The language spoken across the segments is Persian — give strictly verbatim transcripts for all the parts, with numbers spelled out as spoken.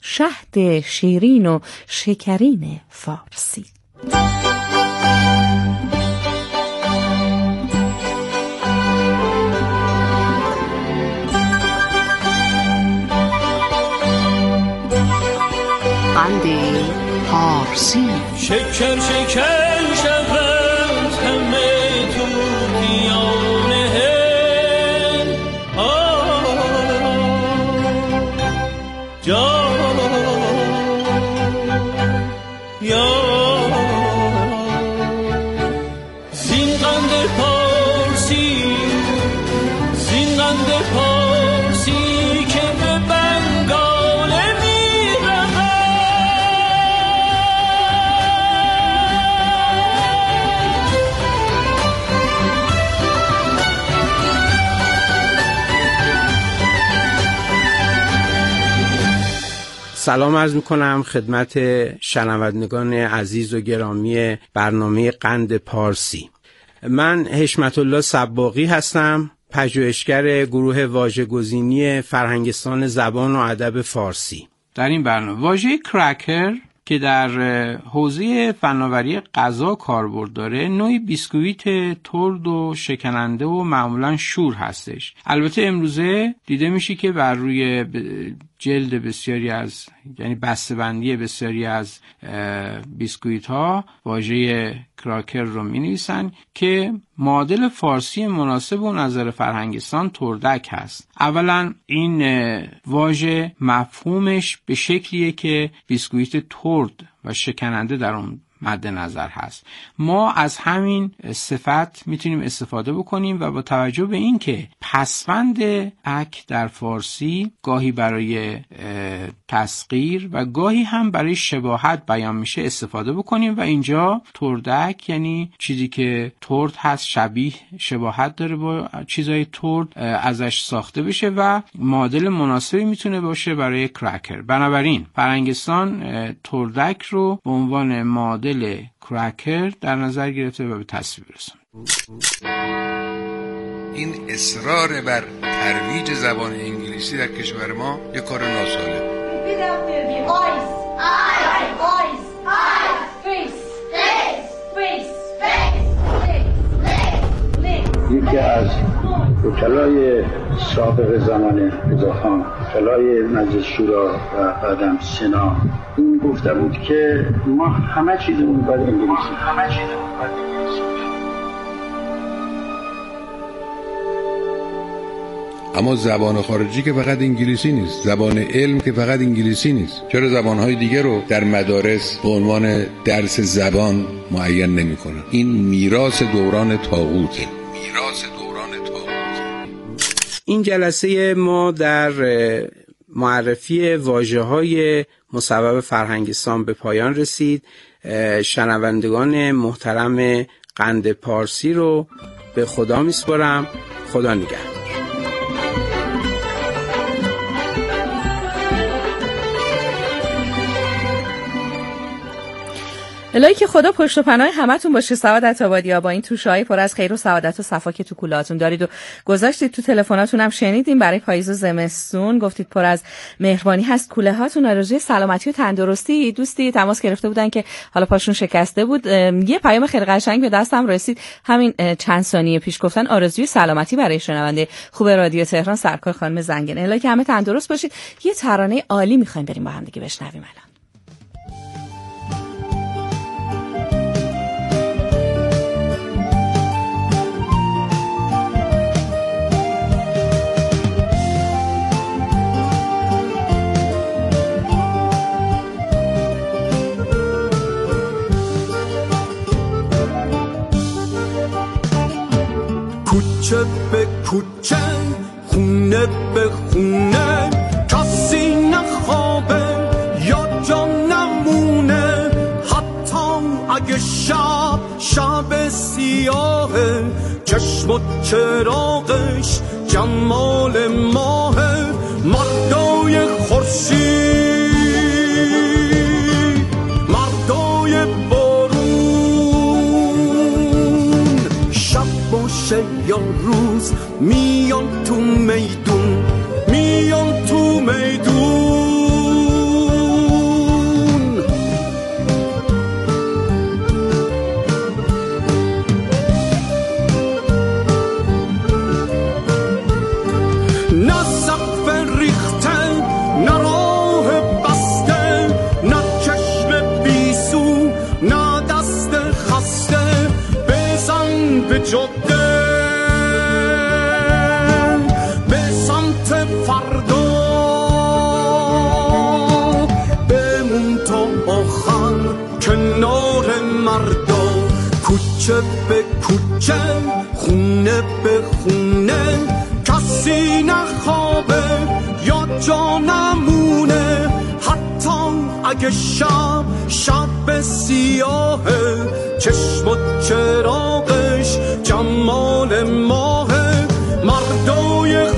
شهد شیرین و شکرین فارسی. قند پارسی. شکر شکر شود همه تو دیانه جا یا زین قند پارسی، زین قند پارسی که به بنگاله میرود. سلام عرض میکنم خدمت شنوندگان عزیز و گرامی برنامه قند پارسی. من حشمت الله صباغی هستم، پژوهشگر گروه واژه‌گزینی فرهنگستان زبان و ادب فارسی. در این برنامه واژه کرکر که در حوزه فناوری غذا کاربرد داره، نوعی بیسکویت ترد و شکننده و معمولا شور هستش. البته امروزه دیده میشه که بر روی جلد بسیاری از، یعنی بسته‌بندی بسیاری از بیسکویت ها واژه کراکر رو می نویسن که معادل فارسی مناسب و نظر فرهنگستان تردک هست. اولا این واژه مفهومش به شکلیه که بیسکویت ترد و شکننده در اون مد نظر هست. ما از همین صفت میتونیم استفاده بکنیم و با توجه به این که پسوند اک در فارسی گاهی برای تسغیر و گاهی هم برای شباهت بیان میشه استفاده بکنیم و اینجا تردک یعنی چیزی که ترد هست، شبیه شباهت داره با چیزای ترد، ازش ساخته بشه و معادل مناسبی میتونه باشه برای کرکر. بنابراین فرهنگستان تردک رو به عنوان معادل دل کرکر در نظر گرفته و به تصویر رسوند. این اصرار بر ترویج زبان انگلیسی در کشور ما یک کار ناسالم. یکی از وکلای سابق زمان رضاخان، وکلای مجلس شورا و بعدم سنا، این گفته بود که ما همه چیزمون باید انگلیسی همه چیزمون باید انگلیسی. اما زبان خارجی که فقط انگلیسی نیست، زبان علم که فقط انگلیسی نیست. چرا زبانهای دیگه رو در مدارس به عنوان درس زبان معین نمی‌کنن؟ این میراث دوران طاغوته. میراث دوران طاغوت. این جلسه ما در معرفی واژه‌های مصوب فرهنگستان به پایان رسید. شنوندگان محترم قند پارسی رو به خدا میسپارم. خدا نگهدار. الهی که خدا پشت و پناه همتون باشه. سعادت آبادیا با این توشه‌های پر از خیر و سعادت و صفا که تو کولهاتون دارید و گذاشتید تو تلفناتون هم شنیدیم برای پاییز و زمستون، گفتید پر از مهربانی هست کوله هاتون. آرزوی سلامتی و تندرستی دوستی تماس گرفته بودن که حالا پاشون شکسته بود. یه پیام خیلی قشنگ به دستم رسید همین چند ثانیه پیش، گفتن آرزوی سلامتی برای شنونده خوب رادیو تهران سرکار خانم زنگنه. الهی که همه تندرست باشید. یه ترانه عالی می‌خوایم بریم با هم دیگه بشنویم الان. کوچه به کوچه، خونه به خونه، کسی نخوابه یا جا نمونه، حتی اگه شب شب سیاهه، چشم و چراغش جمال ماهه، مردای خورشید مردای بارون، شب باشه یا روز میان تو میدون، میان تو میدون. کوچه به کوچه خونه به خونه کسی نخوابه یا جا نمونه حتی اگه شب شب سیاهه چشم و چراغش جمال ماهه مردای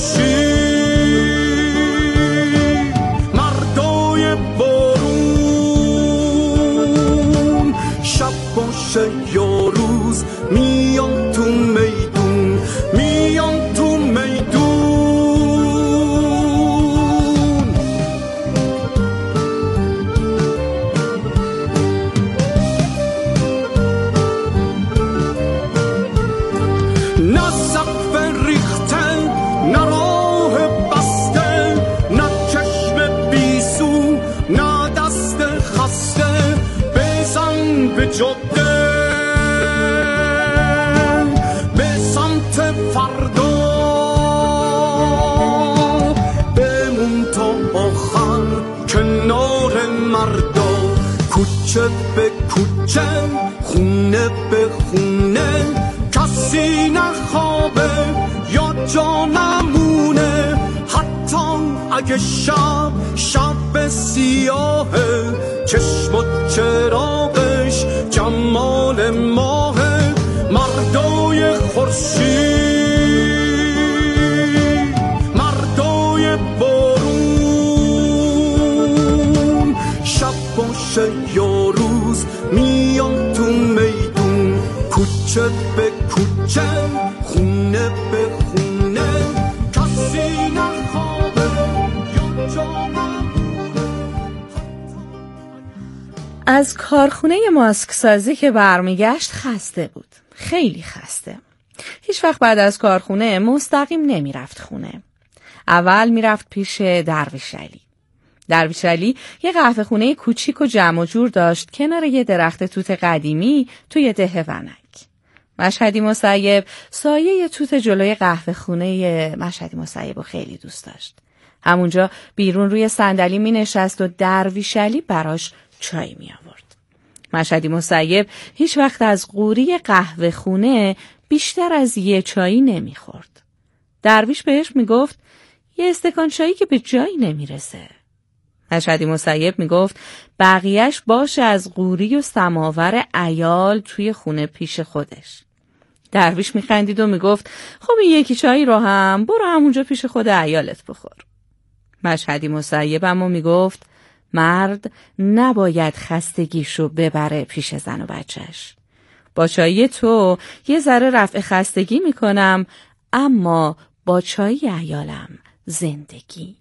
خورشید مردای بارون شب باشه یا روز میان تو میدون میان تو میدون نه سقف ریخته نه راه بسته نه چشم بیسو نه دست خسته بزن به جاده به سمت فردا بمون تا آخر کنار مردا کوچه به کوچه خونه به خونه کسی نخوابه یا جا نمونه حتی اگه شب شب سیاهه چشم و چراغش جمال ماهه مردای خورشید مردای بارون شب باشه یا روز میان تو میدون کوچه به کوچه خونه به خونه کسی نخوابه یا جا نمونه. از کارخونه ماسک سازی که برمیگشت خسته بود، خیلی خسته. هیچ وقت بعد از کارخونه مستقیم نمی رفت خونه. اول می رفت پیش درویش علی. درویش علی یه قهوه خونه کوچیک و جمع و جور داشت کنار یه درخت توت قدیمی توی ده ونک. مشهدی مسیب سایه توت جلوی قهوه خونه مشهدی مسیب رو خیلی دوست داشت. همونجا بیرون روی صندلی می نشست و درویش علی براش چای می آورد. مشهدی مسیب هیچ وقت از قوری قهوه خونه بیشتر از یه چایی نمی خورد. درویش بهش می گفت یه استکان چایی که به جایی نمی رسه. مشهدی مسیب می گفت بقیهش باشه از قوری و سماور عیال توی خونه پیش خودش. درویش می خندید و می گفت خب این یکی چایی رو هم برو همونجا پیش خود عیالت بخور. مشهدی مسیب اما می گفت مرد نباید خستگیشو ببره پیش زن و بچهش. با چایی تو یه ذره رفع خستگی می کنم اما با چایی عیالم زندگی.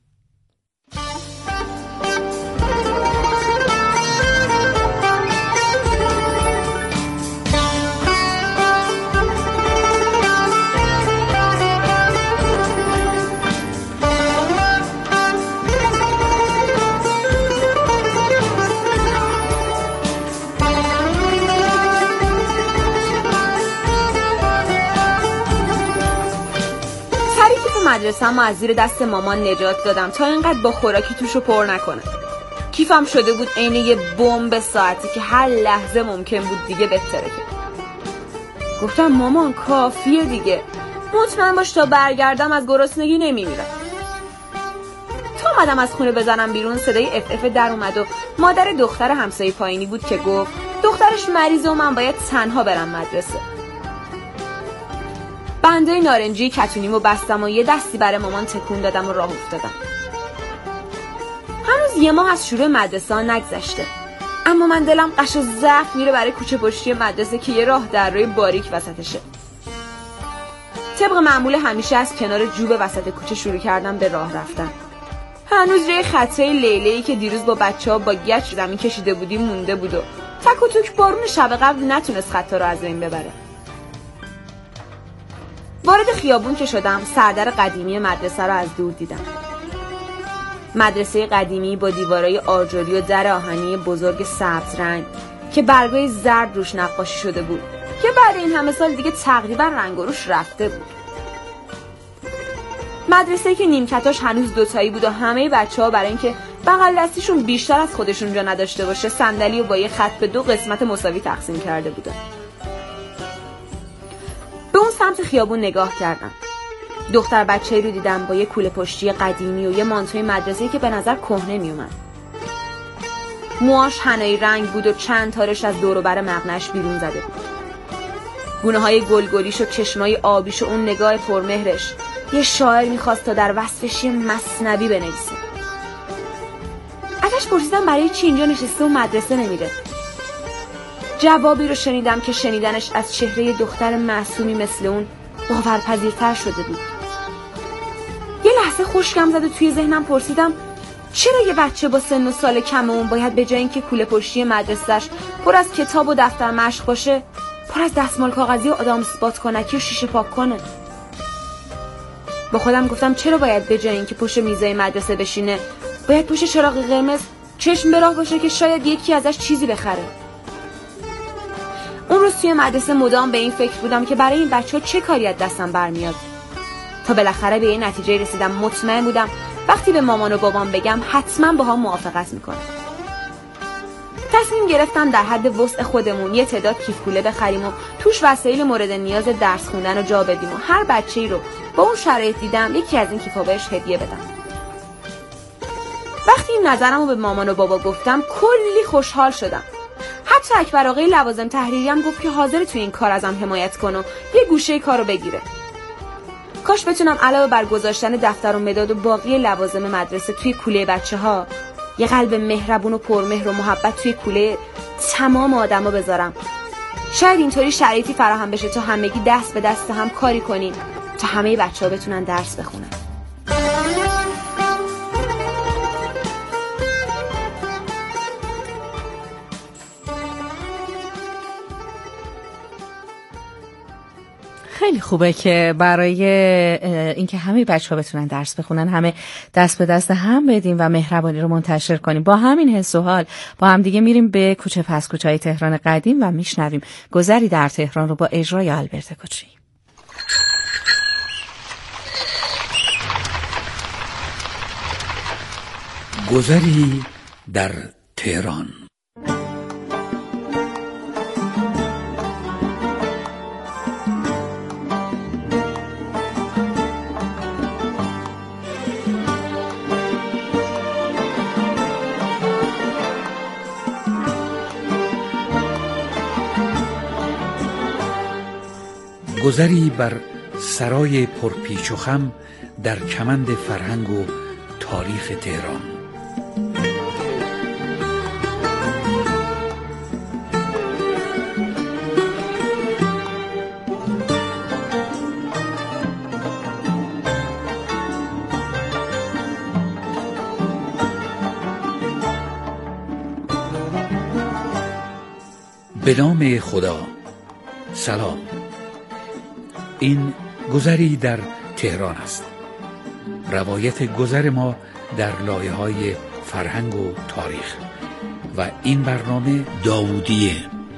مدرسه‌مو از زیر دست مامان نجات دادم تا اینقدر با خوراکی توشو پر نکنه. کیفم شده بود عین یه بمب ساعتی که هر لحظه ممکن بود دیگه بترکه. گفتم مامان کافیه دیگه، مطمئن باش تا برگردم از گرسنگی نمیمیرم. تا اومدم از خونه بزنم بیرون صدای اف اف در اومد و مادر دختر همسایه پایینی بود که گفت دخترش مریضه و من باید تنها برم مدرسه. بنده نارنجی کتونیمو بستم و یه دستی برای مامان تکون دادم و راه افتادم. هنوز یه ماه از شروع مدرسه ها نگذشته، اما من دلم قش و ضعف میره برای کوچه پشتی مدرسه که یه راه در روی باریک وسطشه. طبق معمول همیشه از کنار جوب وسط کوچه شروع کردم به راه رفتن. هنوز روی خطای لیله‌ای که دیروز با بچه‌ها با گچ زمین کشیده بودیم مونده بود و تک و توک بارون شب قبل نتونست خطا رو از بین ببره. وارد خیابون که شدم سردر قدیمی مدرسه رو از دور دیدم. مدرسه قدیمی با دیوارای آجری و در آهنی بزرگ سبز رنگ که برگای زرد روش نقاشی شده بود که بعد این همه سال دیگه تقریبا رنگ و روش رفته بود. مدرسه که نیمکتاش هنوز دوتایی بود و همه بچه‌ها برای اینکه بغل دستیشون بیشتر از خودشون جا نداشته باشه صندلی رو با یه خط به دو قسمت مساوی تقسیم کرده بودن. سمت خیابون نگاه کردم. دختر بچه‌ای رو دیدم با یه کوله پشتی قدیمی و یه مانتوی مدرسه‌ای که به نظر کهنه میومد. موهاش حنایی رنگ بود و چند تارش از دور و بر مقنعش بیرون زده بود. گونه‌های گلگلیش و چشمای آبیش و اون نگاه پرمهرش یه شاعر می‌خواست تا در وصفش یه مثنوی بنویسه. ازش پرسیدم برای چی اینجا نشسته و مدرسه نمیره. جوابی رو شنیدم که شنیدنش از چهره دختر معصومی مثل اون باورپذیرتر شده بود. یه لحظه خشکم زد و توی ذهنم پرسیدم چرا یه بچه با سن و سال کم اون باید به جای اینکه کوله پشتی مدرسه‌اش پر از کتاب و دفتر مشق باشه، پر از دستمال کاغذی و آدامس بادکنکی و شیشه پاک کنه؟ با خودم گفتم چرا باید به جای اینکه پشت میزای مدرسه بشینه، باید پشت چراغ قرمز چشم به راه باشه که شاید یکی ازش چیزی بخره. اون روز توی مدرسه مدام به این فکر بودم که برای این بچه‌ها چه کاری از دستم برمیاد، تا بالاخره به این نتیجه رسیدم. مطمئن بودم وقتی به مامان و بابام بگم حتما باهام موافقت میکنه. تصمیم گرفتم در حد وسع خودمون یه تعداد کیف کوله بخریم و توش وسایل مورد نیاز درس خوندن رو جا بدیم و هر بچه‌ای رو با اون شرایط دیدم یکی از این کیفا بهش هدیه بدم. وقتی این نظرمو به مامان و بابا گفتم کلی خوشحال شدم. حتی اکبر آقای لوازم تحریری هم گفت که حاضر تو این کار ازم حمایت کنه و یه گوشه کارو بگیره. کاش بتونم علاوه بر گذاشتن دفتر و مداد و باقی لوازم مدرسه توی کوله بچه‌ها یه قلب مهربون و پرمهر و محبت توی کوله تمام آدما بذارم. شاید اینطوری شرایطی فراهم بشه تا همگی دست به دست هم کاری کنیم تا همه بچه‌ها بتونن درس بخونن. خیلی خوبه که برای اینکه همه بچه‌ها بتونن درس بخونن همه دست به دست هم بدیم و مهربانی رو منتشر کنیم. با همین حس و حال با هم دیگه میریم به کوچه پس کوچه‌های تهران قدیم و میشنویم گذری در تهران رو با اجرای آلبرت کوچی. گذری در تهران. گذری بر سرای پرپیچ و خم در کمند فرهنگ و تاریخ تهران. به نام خدا. سلام. این گذری در تهران است. روایت گذر ما در لایه‌های فرهنگ و تاریخ و این برنامه داوودیه.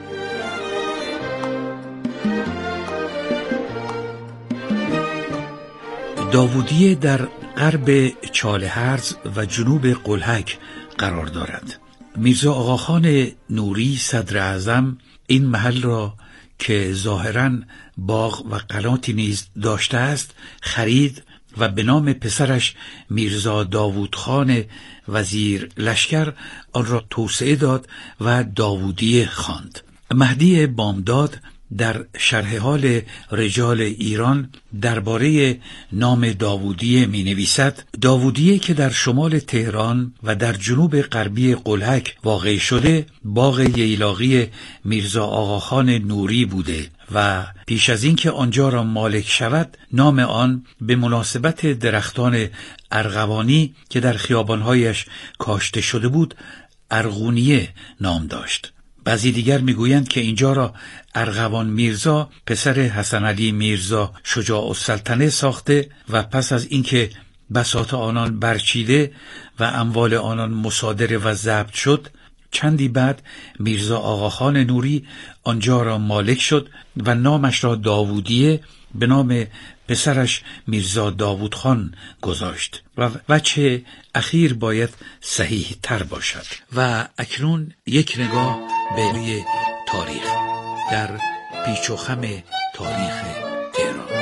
داوودیه در غرب چالهرز و جنوب قلهک قرار دارد. میرزا آقاخان نوری صدر اعظم این محل را که ظاهراً باغ و قناتی نیز داشته است خرید و به نام پسرش میرزا داوود خان وزیر لشکر آن را توسعه داد و داوودیه خواند. مهدی بامداد در شرح حال رجال ایران درباره نام داوودیه می نویسد: داوودیه که در شمال تهران و در جنوب غربی قلهک واقع شده باغ ییلاقی میرزا آقاخان نوری بوده و پیش از این که آنجا را مالک شود نام آن به مناسبت درختان ارغوانی که در خیابانهایش کاشته شده بود ارغونیه نام داشت. بعضی دیگر میگویند که اینجا را ارغوان میرزا پسر حسن علی میرزا شجاع السلطنه ساخته و پس از اینکه بساط آنان برچیده و اموال آنان مصادره و ضبط شد چندی بعد میرزا آقاخان نوری آنجا را مالک شد و نامش را داوودیه به نام پسرش میرزا داوود خان گذاشت و وجه اخیر باید صحیح تر باشد. و اکنون یک نگاه به روی تاریخ در پیچ و خم تاریخ تهران.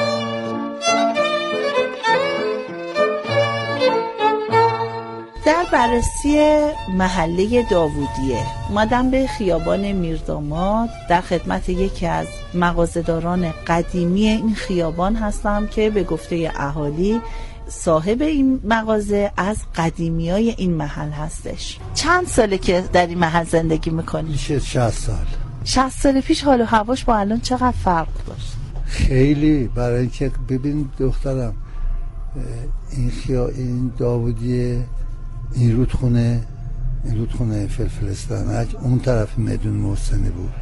بررسی محله داوودیه. اومدم به خیابان میرداماد، در خدمت یکی از مغازه‌داران قدیمی این خیابان هستم که به گفته اهالی صاحب این مغازه از قدیمیای این محل هستش. چند ساله که در این محل زندگی میکنی؟ میشه شصت سال. شصت سال پیش حال و هواش با الان چقدر فرق داشت؟ خیلی. برای اینکه ببین دخترم، این خیا این داوودیه، این رودخونه این رودخونه فلفلستان اون طرف میدون محسنی بود.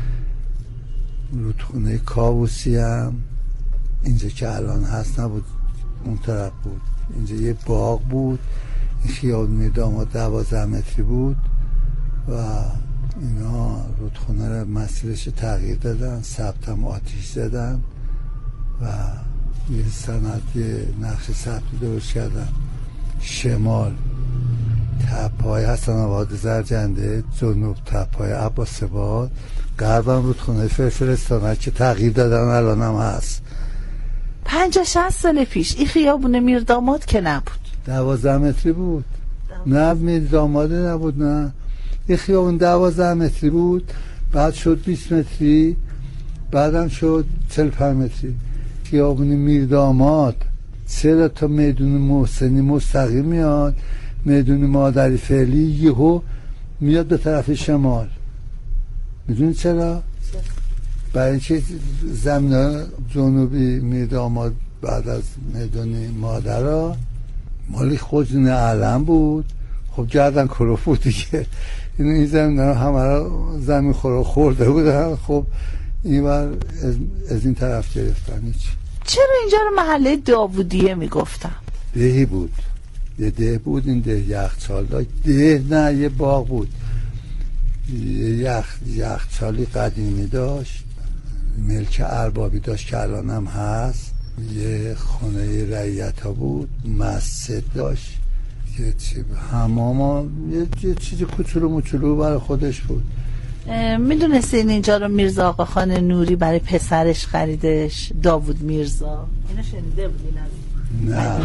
رودخونه کاووسی هم اینجا که الان هست نبود، اون طرف بود. اینجا یه باغ بود. این خیابون داماد دوازده متری بود و اینا رودخونه رو مسیرش تغییر دادن، ثبتم آتیش زدن و یه سند نقش ثبتی درست کردن. شمال تپای حسن آباد زرجنده، جنوب تپای عباس آباد، غربم رودخونه فلفلستان که تغییر دادن الان هم هست. پنجاه شصت سال پیش این خیابون میرداماد که نبود، دوازده متری بود. نه میرداماد نبود، نه این خیابون دوازده متری بود، بعد شد بیست متری، بعدم شد چهل و پنج متری. خیابون میرداماد سه تا میدون محسنی مستقیم میاد، میدون مادری فعلی یهو میاد به طرف شمال. میدونی چرا؟ برای اینکه زمین جنوبی میرداماد بعد از میدون مادرها مالی خودجون علم بود. خب گردن کروف بود دیگه، این این زمین همه را زمین خورو خورده بودن. خب این بر از, از این طرف گرفتن. هیچ. چرا اینجا رو محله داوودیه میگفتن؟ دهی بود، یه ده بود. این ده یخچال داشت. ده نه یه باغ بود، یه یخ یخچالی قدیمی داشت، ملک اربابی داشت که الان هم هست. یه خونه رعیت ها بود، مسجد داشت، یه چی حمام، یه, یه چیز کوچولو موچولو برای خودش بود. میدونستین اینجا رو میرزا آقاخان نوری برای پسرش خریدش، داوود میرزا؟ اینو شنیده بودین از؟ نه.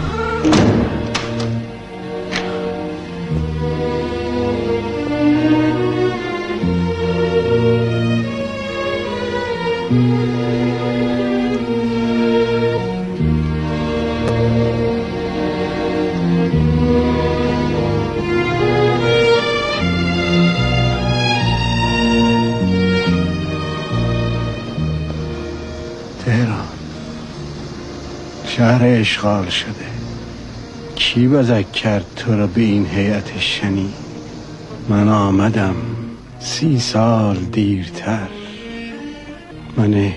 تهران شهر اشغال شده. کی بزک کرد تو را به این هیئت شنی؟ من آمدم سی سال دیرتر، من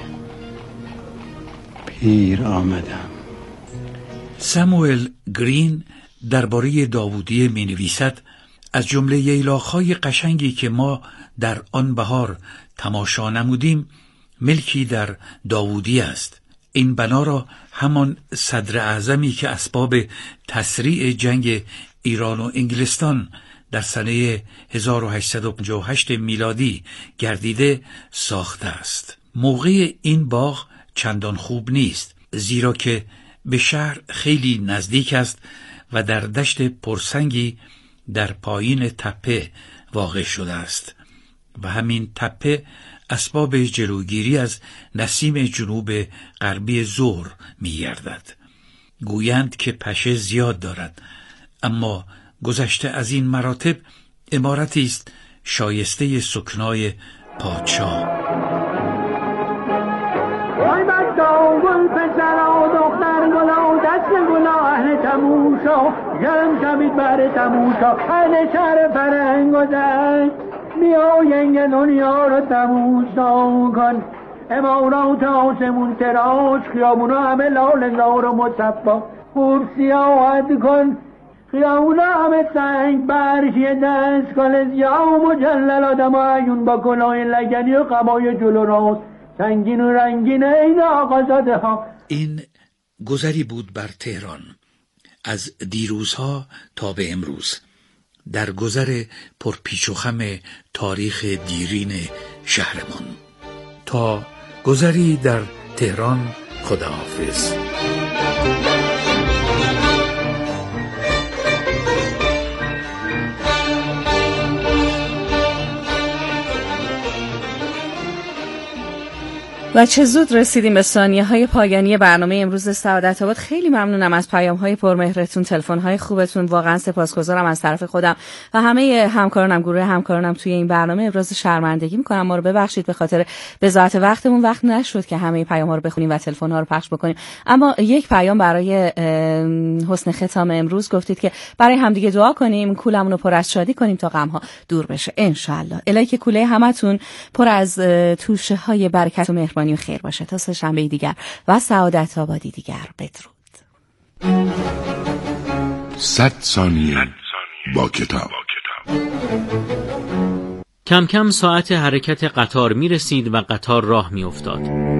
پیر آمدم. ساموئل گرین درباره داوودیه می نویسد: از جمله ییلاق‌های قشنگی که ما در آن بهار تماشا نمودیم ملکی در داوودیه است. این بنا را همان صدر اعظمی که اسباب تسریع جنگ ایران و انگلستان در سنه هزار و هشتصد و پنجاه و هشت میلادی گردیده ساخته است. موقع این باغ چندان خوب نیست، زیرا که به شهر خیلی نزدیک است و در دشت پرسنگی در پایین تپه واقع شده است و همین تپه اسباب جلوگیری از نسیم جنوب غربی ظهر می‌گردد. گویند که پشه زیاد دارد، اما گذشته از این مراتب عمارتی است شایسته سکنای پادشاه. وای بر داغل پسرا دختر گلا دست گلا اهل تموشا، گرم شوید بر تموشا، اهل شهر فرنگ و زنگ میاینگ دنیا رو تموشا کن. امارات آسمون تراش، خیابونا همه لال زار و مصفا، خوب سیاحت کن. خیابونا همه سنگ برشی دست کن، زیاه و مجلل آدم آیون با کلاه لگنی و قبای جلو راست، سنگین و رنگین این آقازاده ها. این گذری بود بر تهران از دیروزها تا به امروز، در گذر پرپیچ و خم تاریخ دیرین شهرمان. تا گذری در تهران، خداحافظ. و چه زود رسیدیم به ثانیه های پایانی برنامه امروز سعادت آباد. خیلی ممنونم از پیام های پرمهرتون، تلفن های خوبتون. واقعا سپاسگزارم از طرف خودم و همه همکارانم، گروه همکارانم توی این برنامه. ابراز شرمندگی میکنم، ما رو ببخشید به خاطر بضاعت وقتمون وقت نشد که همه پیام ها رو بخونیم و تلفن ها رو پخش بکنیم. اما یک پیام برای حسن ختام امروز گفتید که برای همدیگه دعا کنیم، کولمون رو پر از شادی کنیم تا غم ها دور بشه ان شاء الله. الهی که کوله همتون پر از توشه های برکت و مهربانی و خیر باشه. تا سه شنبه دیگر و سعادت آبادی دیگر. بدرود. صد ثانیه با کتاب. کم کم ساعت حرکت قطار می رسید و قطار راه می افتاد.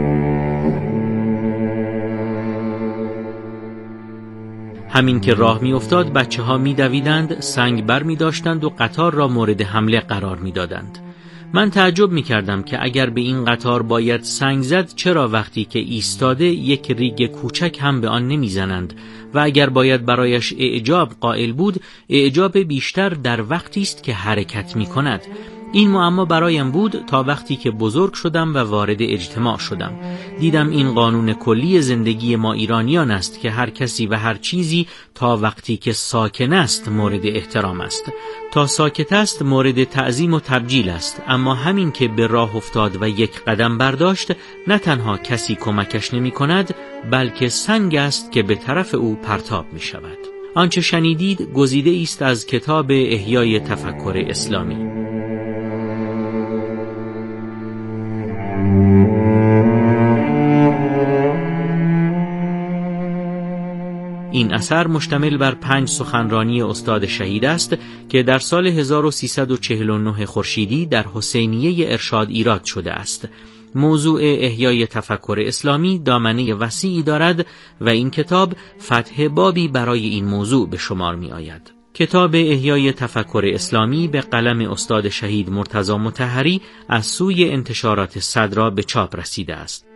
همین که راه می افتاد بچه ها می دویدند، سنگ بر می داشتند و قطار را مورد حمله قرار می دادند. من تعجب می کردم که اگر به این قطار باید سنگ زد، چرا وقتی که ایستاده یک ریگ کوچک هم به آن نمی زنند و اگر باید برایش اعجاب قائل بود، اعجاب بیشتر در وقتی است که حرکت می کند. این معما برایم بود تا وقتی که بزرگ شدم و وارد اجتماع شدم. دیدم این قانون کلی زندگی ما ایرانیان است که هر کسی و هر چیزی تا وقتی که ساکن است مورد احترام است، تا ساکت است مورد تعظیم و تبجیل است. اما همین که به راه افتاد و یک قدم برداشت، نه تنها کسی کمکش نمی کند، بلکه سنگ است که به طرف او پرتاب می شود. آنچه شنیدید گزیده است از کتاب احیای تفکر اسلامی. این اثر مشتمل بر پنج سخنرانی استاد شهید است که در سال هزار و سیصد و چهل و نه خورشیدی در حسینیه ارشاد ایراد شده است. موضوع احیای تفکر اسلامی دامنه وسیعی دارد و این کتاب فتح بابی برای این موضوع به شمار می آید. کتاب احیای تفکر اسلامی به قلم استاد شهید مرتضی مطهری از سوی انتشارات صدرا به چاپ رسیده است.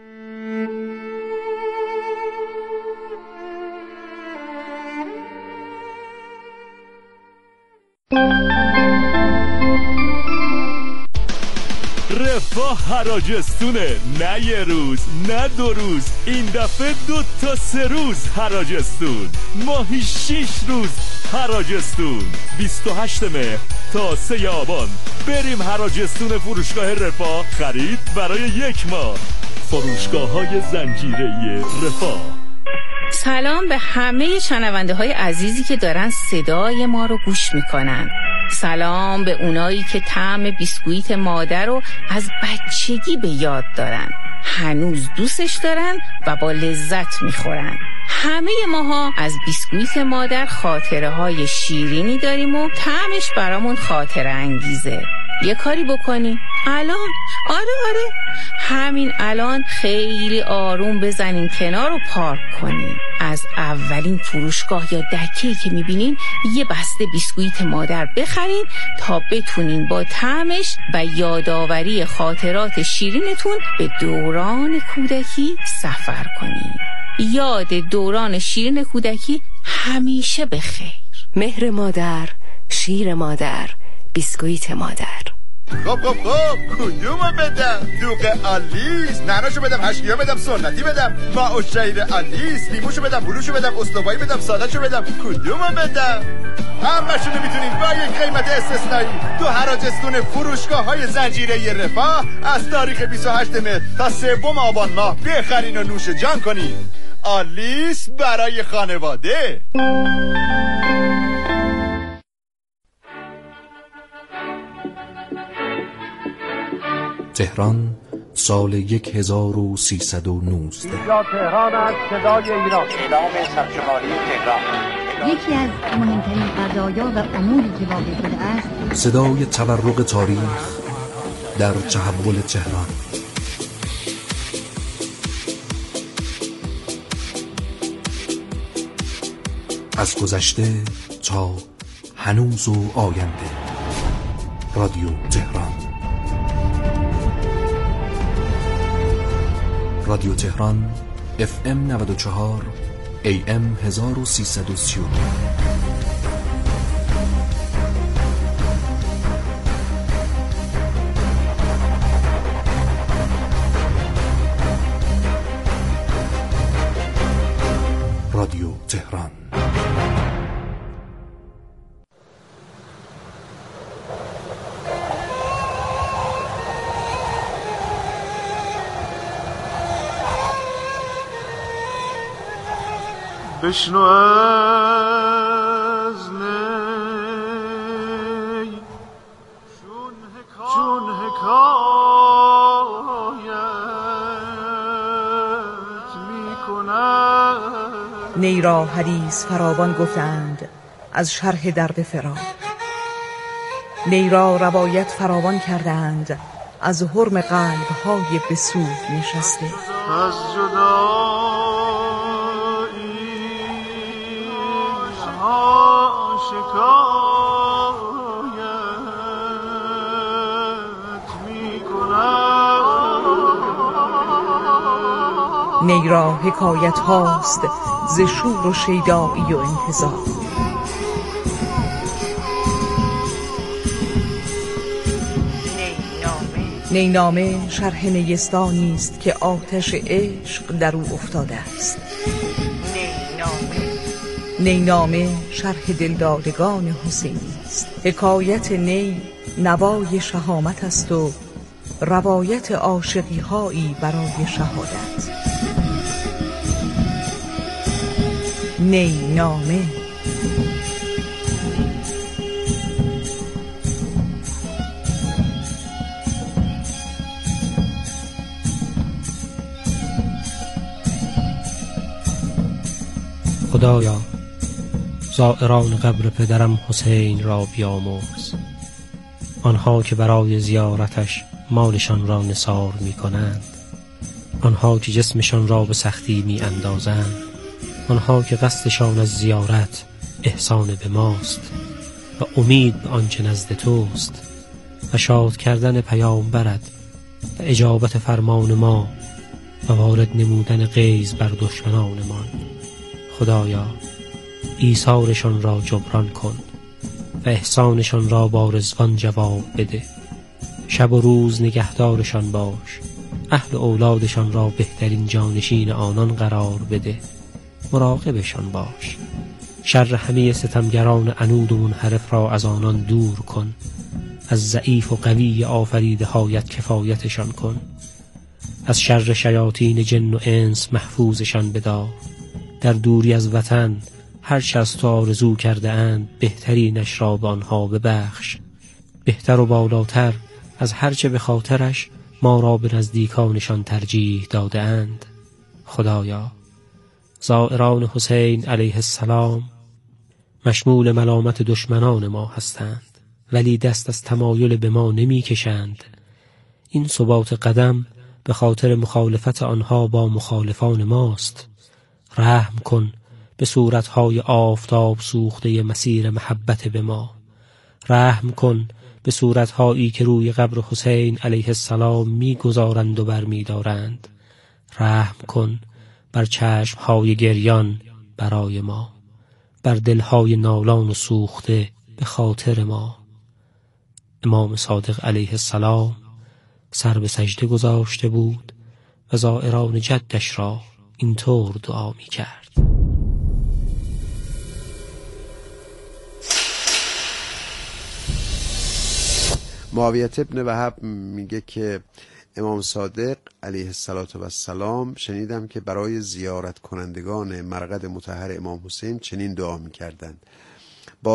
رفاه حراجستونه، نه یه روز نه دو روز، این دفعه دو تا سه روز حراجستون، ماهی شیش روز حراجستون. بیست و هشتم مهر تا سه آبان بریم حراجستون فروشگاه رفاه، خرید برای یک ماه. فروشگاه های زنجیره رفاه. سلام به همه شنونده های عزیزی که دارن صدای ما رو گوش میکنن. سلام به اونایی که طعم بیسکویت مادر رو از بچگی به یاد دارن، هنوز دوستش دارن و با لذت میخورن. همه ماها از بیسکویت مادر خاطره های شیرینی داریم و طعمش برامون خاطره انگیزه. یه کاری بکنی الان، آره آره همین الان خیلی آروم بزنین کنار و پارک کنین. از اولین فروشگاه یا دکه‌ای که میبینین یه بسته بیسکویت مادر بخرین تا بتونین با طعمش و یادآوری خاطرات شیرینتون به دوران کودکی سفر کنین. یاد دوران شیرین کودکی همیشه بخیر. مهر مادر، شیر مادر، بیسکویت مادر. خب خب خب کدومو بدم؟ دوغ آلیس، نعناشو بدم، هشکیا بدم، سنتی بدم، ماء الشعیر آلیس، لیموشو بدم، بلوشو بدم، استوایی بدم، سادهشو بدم، کدومو بدم؟ همه‌شونو میتونید با یک قیمت استثنایی تو حراجستون فروشگاه های زنجیره رفاه از تاریخ بیست و هشتم مهر تا سوم آبان ماه بخرین و نوش جان کنین. آلیس برای خانواده. تهران سال یک هزار و سیصد و نوزده. اینجا تهران از صدای ایران. اعلام سرشماری تهران. یکی از مهمترین قضایا و اموری که واقع شده است، صدای تورق تاریخ در تحول تهران. از گذشته تا هنوز و آینده. رادیو تهران. رادیو تهران اف ام نود و چهار ای ام هزار و سیصد و سی و دو. بشنو از نی چون حکایت می کند. نی را حدیث فراوان گفتند از شرح درد فراق، نی را روایت فراوان کردند از حرم قلب‌های بسود نشسته. از جدایی ها شکایت می کند. نی را حکایت هاست ز شور و شیدایی و انتظار. نی نامه شرح نیستانی است که آتش عشق در او افتاده است. نی نامه شرح دلدادگان حسینی است. حکایت نی نوای شهامت است و روایت عاشقی هایی برای شهادت. نی نامه خدایا زائران قبر پدرم حسین را بیامرز، آنها که برای زیارتش مالشان را نثار می کنند، آنها که جسمشان را به سختی می اندازند، آنها که قصدشان از زیارت احسان به ماست و امید به آنچه نزد توست و شاد کردن پیامبرت و اجابت فرمان ما و وارد نمودن غیظ بر دشمنانمان. خدایا ایثارشان را جبران کن و احسانشان را با رضوان جواب بده. شب و روز نگهدارشان باش، اهل اولادشان را بهترین جانشین آنان قرار بده. مراقبشان باش، شر همه ستمگران عنود و منحرف را از آنان دور کن. از ضعیف و قوی آفریده هایت کفایتشان کن. از شر شیاطین جن و انس محفوظشان بدار. در دوری از وطن هر چه از تو آرزو کرده اند بهترینش را به آنها ببخش. بهتر و بالاتر از هر چه به خاطرش ما را به نزدیکانشان ترجیح داده اند. خدایا زائران حسین علیه السلام مشمول ملامت دشمنان ما هستند، ولی دست از تمایل به ما نمی کشند. این ثبات قدم به خاطر مخالفت آنها با مخالفان ماست. رحم کن به صورتهای آفتاب سوخته مسیر محبت به ما. رحم کن به صورتهایی که روی قبر حسین علیه السلام می گذارند و بر می دارند. رحم کن بر چشمهای گریان برای ما، بر دلهای نالان و سوخته به خاطر ما. امام صادق علیه السلام سر به سجده گذاشته بود و زائران جدش را اینطور دعا می کرد: معاویه ابن وهب میگه که امام صادق علیه السلام شنیدم که برای زیارت کنندگان مرقد مطهر امام حسین چنین دعا میکردند: